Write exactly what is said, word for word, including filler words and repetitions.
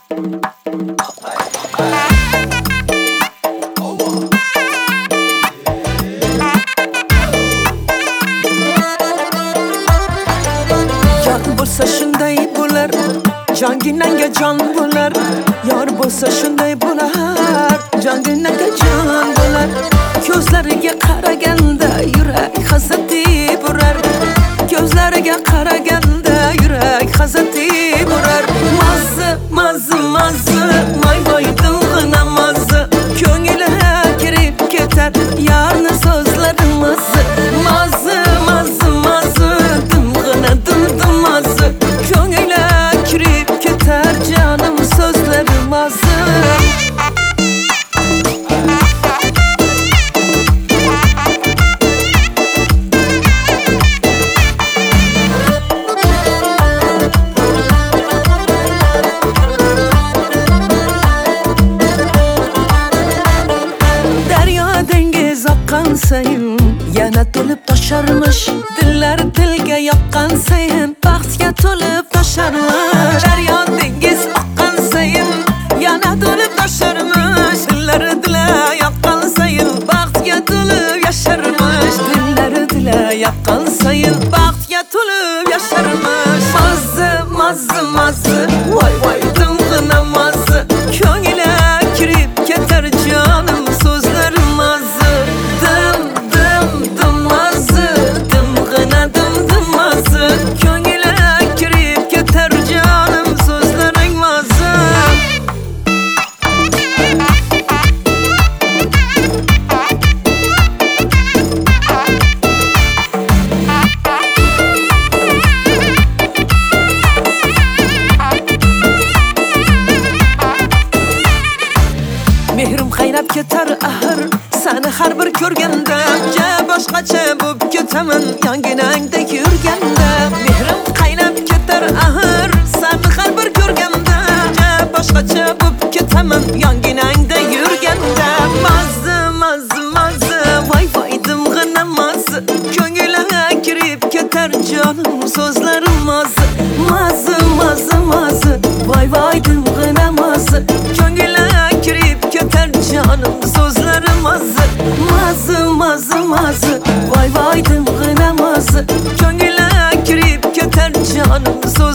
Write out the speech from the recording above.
bo'lsa shunday bo'lar, jonginanga jon bo'lar. Yor bo'lsa shunday bo'lar, jonginanga jon bo'lar. Ko'zlariga qaraganda yurak hasati burar. Ko'zlariga qaraganda yurak hasati burar. Mazza, mazza, mazza, may may dilg'ina mazza. Ko'ngilga kirib ketar yarni so'zlari mazza. Mazza, mazza, mazza, dilg'ina dildim mazza. Ko'ngilga kirib ketar jonim so'zlari mazza. Sayin yana to'lib tosharmish, dillar tilga yoqqan sayin baxtga to'lib tosharmish. Daryo dengiz oqqan sayin yana to'lib tosharmish, dillar dillar yoqqan sayin baxtga to'lib yasharmish. Dillar dillar yoqqan sayin baxtga to'lib yasharmish. Mazza, mazza, mazza, voy voy dimg'ina mazza. Ko'ngilga kirib ketar jonim so'zlari mazza. Mehrim qaynab ketar ahir, seni har bir ko'rganda ja boshqacha bo'lib ketaman yonginangda yurganda. Mehrim qaynab ketar ahir, seni har bir ko'rganda ja boshqacha bo'lib ketaman yonginangda yurganda. Mazza, mazza, mazza, voy voy dimg'ina mazza. Ko'ngilga kirib ketar jonim so'zlari mazza. Mazza, mazza, mazza, voy voy dimg'ina mazza. Ko'ngilga kirib ketar jonim so'zlari mazza. Mazza, mazza, mazza, voy voy dimg'ina mazza. Ko'ngilga kirib ketar jonim